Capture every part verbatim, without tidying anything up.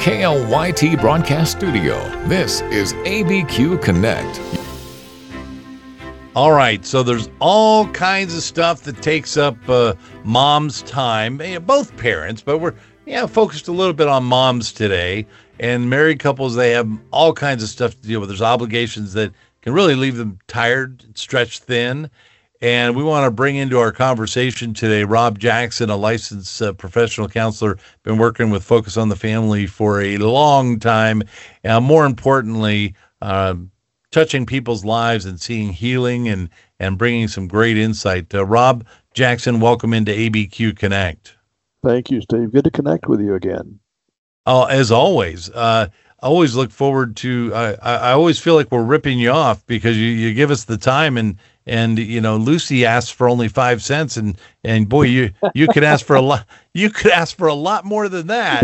K L Y T Broadcast Studio, this is A B Q Connect. All right, so there's all kinds of stuff that takes up uh, mom's time, eh, both parents, but we're yeah focused a little bit on moms today. And married couples, they have all kinds of stuff to deal with. There's obligations that can really leave them tired, stretched thin. And we want to bring into our conversation today Rob Jackson, a licensed uh, professional counselor, been working with Focus on the Family for a long time. And more importantly, uh, touching people's lives and seeing healing and, and bringing some great insight. Uh, Rob Jackson, welcome into A B Q Connect. Thank you, Steve. Good to connect with you again. Oh, as always. Uh, I always look forward to, uh, I, I always feel like we're ripping you off because you, you give us the time and, and, you know, Lucy asks for only five cents and, and boy, you, you could ask for a lot, you could ask for a lot more than that.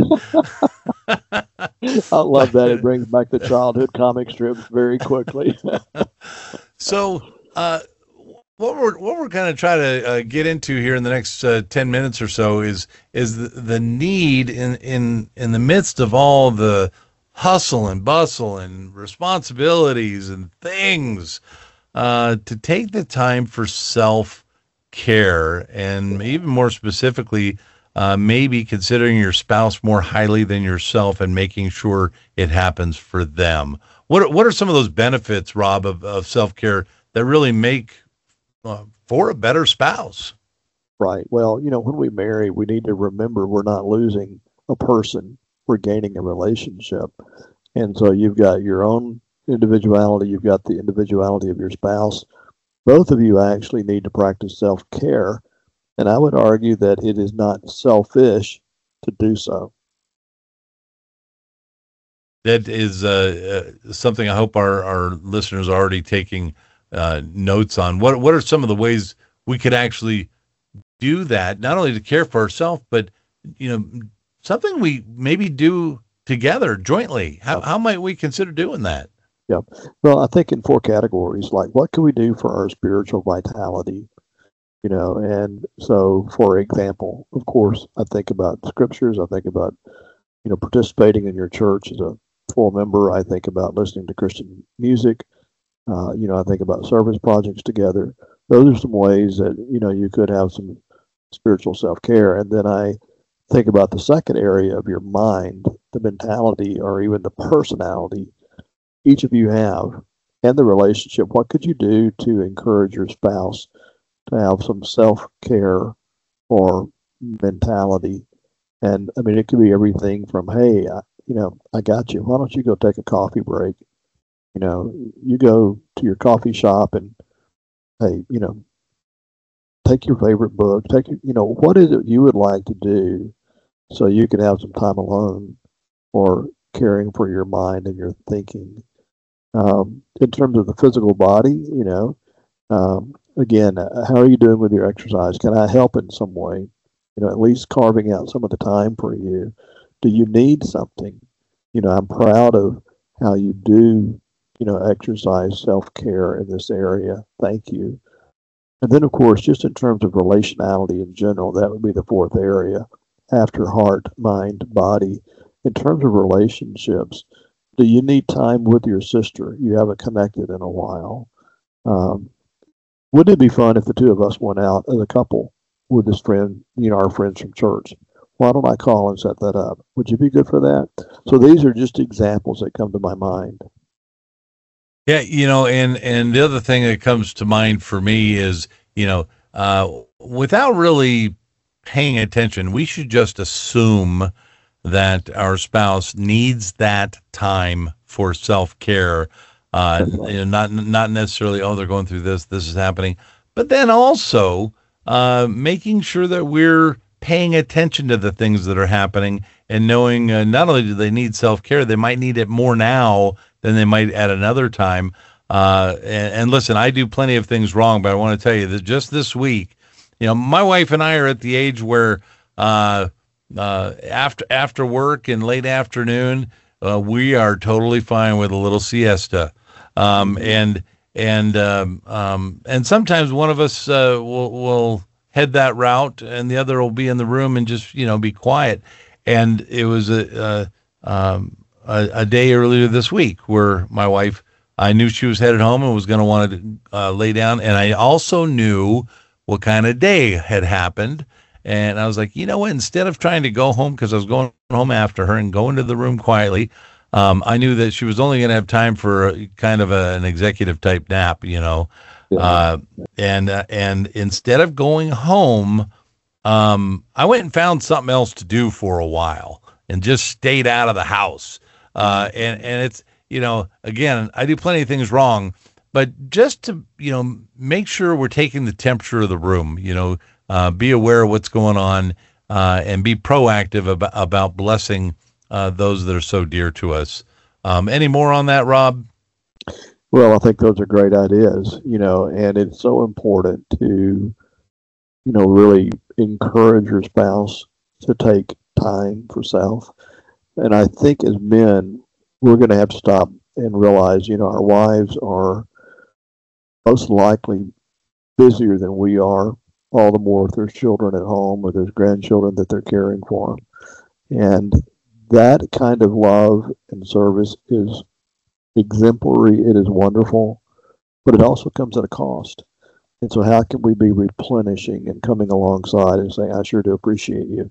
I love that. It brings back the childhood comic strips very quickly. So, uh, what we're, what we're going to try to uh, get into here in the next uh, ten minutes or so is, is the, the need in, in, in the midst of all the hustle and bustle and responsibilities and things, uh, to take the time for self-care, and even more specifically, uh, maybe considering your spouse more highly than yourself and making sure it happens for them. What are, what are some of those benefits, Rob, of, of self-care that really make uh, for a better spouse? Right. Well, you know, when we marry, we need to remember we're not losing a person, we're gaining a relationship. And so you've got your own individuality, you've got the individuality of your spouse. Both of you actually need to practice self-care. And I would argue that it is not selfish to do so. That is uh, uh, something I hope our, our listeners are already taking uh, notes on. What what are some of the ways we could actually do that, not only to care for ourselves, but, you know, something we maybe do together jointly? How, how might we consider doing that? Yeah. Well, I think in four categories, like what can we do for our spiritual vitality? You know, and so, for example, of course, I think about scriptures. I think about, you know, participating in your church as a full member. I think about listening to Christian music. Uh, you know, I think about service projects together. Those are some ways that, you know, you could have some spiritual self-care. And then I think about the second area of your mind, the mentality or even the personality each of you have and the relationship. What could you do to encourage your spouse to have some self-care or mentality? And I mean, it could be everything from, hey, I, you know, I got you. Why don't you go take a coffee break? You know, you go to your coffee shop and, hey, you know, take your favorite book, take, you know, what is it you would like to do so you can have some time alone or caring for your mind and your thinking. Um, in terms of the physical body, you know, um, again, uh, how are you doing with your exercise? Can I help in some way? You know, at least carving out some of the time for you. Do you need something? You know, I'm proud of how you do, you know, exercise self-care in this area. Thank you. And then, of course, just in terms of relationality in general, that would be the fourth area after heart, mind, body. In terms of relationships, do you need time with your sister? You haven't connected in a while. Um, wouldn't it be fun if the two of us went out as a couple with this friend, you know, our friends from church? Why don't I call and set that up? Would you be good for that? So these are just examples that come to my mind. Yeah, you know, and, and the other thing that comes to mind for me is, you know, uh, without really paying attention, we should just assume that our spouse needs that time for self-care. Uh, you know, not not necessarily, oh, they're going through this, this is happening, but then also uh, making sure that we're paying attention to the things that are happening and knowing uh, not only do they need self-care, they might need it more now than they might at another time. Uh, and, and listen, I do plenty of things wrong, but I want to tell you that just this week, you know, my wife and I are at the age where uh, uh, after after work and late afternoon, uh, we are totally fine with a little siesta. Um, and and um, um, and sometimes one of us uh, will will head that route, and the other will be in the room and just, you know, be quiet. And it was a, uh, um, a, a day earlier this week where my wife, I knew she was headed home and was going to want to uh, lay down. And I also knew what kind of day had happened. And I was like, you know what, instead of trying to go home, because I was going home after her and go into the room quietly, um, I knew that she was only going to have time for a, kind of a, an executive type nap, you know. Yeah. Uh, and, uh, and instead of going home, um, I went and found something else to do for a while and just stayed out of the house. Uh, and, and it's, you know, again, I do plenty of things wrong, but just to, you know, make sure we're taking the temperature of the room, you know, uh, be aware of what's going on, uh, and be proactive about, about blessing, uh, those that are so dear to us. Um, any more on that, Rob? Well, I think those are great ideas, you know, and it's so important to, you know, really encourage your spouse to take time for self. And I think as men, we're going to have to stop and realize, you know, our wives are most likely busier than we are, all the more if there's children at home or there's grandchildren that they're caring for them. And that kind of love and service is exemplary. It is wonderful, but it also comes at a cost. And so how can we be replenishing and coming alongside and saying, I sure do appreciate you?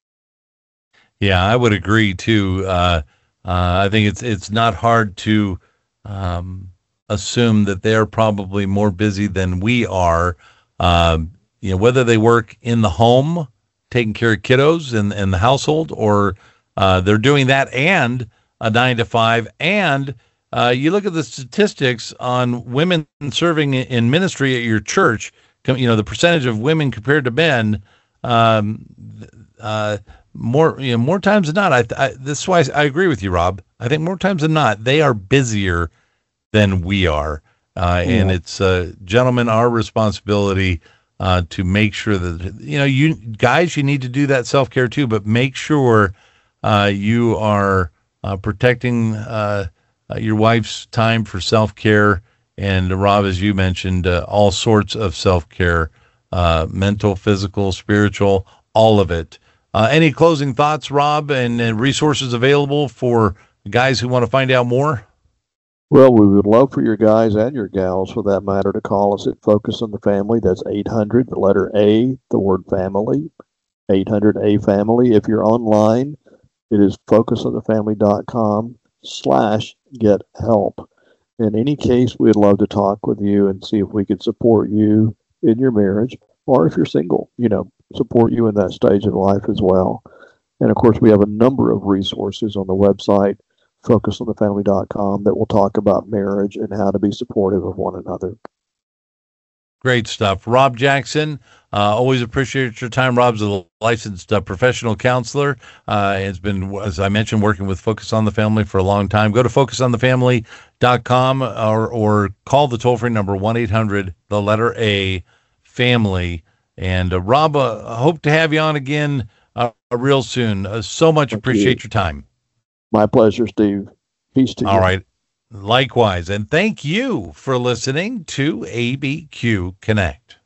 Yeah, I would agree too. Uh, uh, I think it's it's not hard to um, assume that they're probably more busy than we are. Um, you know, whether they work in the home, taking care of kiddos in, in the household, or uh, they're doing that and a nine to five. And uh, you look at the statistics on women serving in ministry at your church. You know, the percentage of women compared to men. Um, uh, More, you know, more times than not, I, I this is why I agree with you, Rob. I think more times than not, they are busier than we are, uh, yeah. And it's, uh, gentlemen, our responsibility uh, to make sure that, you know, you guys, you need to do that self care too, but make sure uh, you are uh, protecting uh, uh, your wife's time for self care, and uh, Rob, as you mentioned, uh, all sorts of self care, uh, mental, physical, spiritual, all of it. Uh, any closing thoughts, Rob, and, and resources available for guys who want to find out more? Well, we would love for your guys and your gals, for that matter, to call us at Focus on the Family. That's eight hundred, the letter A, the word family, eight hundred A family. If you're online, it is focusonthefamily.com slash get help. In any case, we'd love to talk with you and see if we could support you in your marriage, or if you're single, you know, support you in that stage of life as well. And of course, we have a number of resources on the website, focus on the family dot com, that will talk about marriage and how to be supportive of one another. Great stuff. Rob Jackson, uh, always appreciate your time. Rob's a licensed uh, professional counselor. Uh, has been, as I mentioned, working with Focus on the Family for a long time. Go to focus on the family dot com or, or call the toll-free number one eight hundred, the letter A, family. And uh, Rob, uh, I hope to have you on again uh, real soon. Uh, so much Thank appreciate you. your time. My pleasure, Steve. Peace to you. All right. Likewise. And thank you for listening to A B Q Connect.